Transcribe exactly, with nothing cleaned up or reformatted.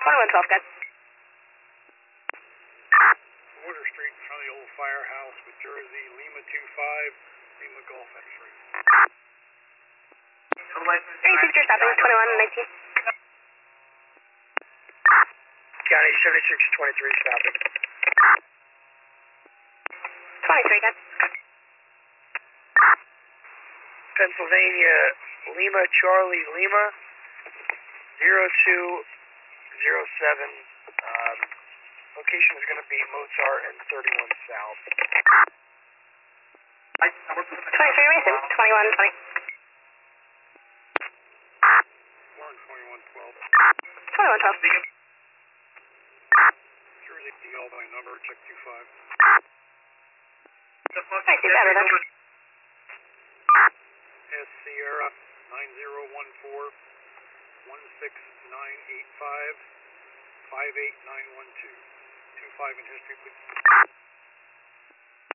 twenty-one twelve, good. Water Street in front of the old firehouse with Jersey, Lima two five, Lima Golf X-ray. Three pictures stopping, twenty-one nineteen. County seventy-six twenty-three stopping. twenty-three, good. Pennsylvania, Lima Charlie Lima, zero two zero seven. Um, location is going to be Mozart and thirty-one South. twenty-three Mason, twenty-one twenty. Warren twenty-one twelve. twenty-one twelve. Jersey, D L by number, check two five. I see better then. S Sierra nine zero one four, one six nine eight five, five eight nine one two. two five in history, please.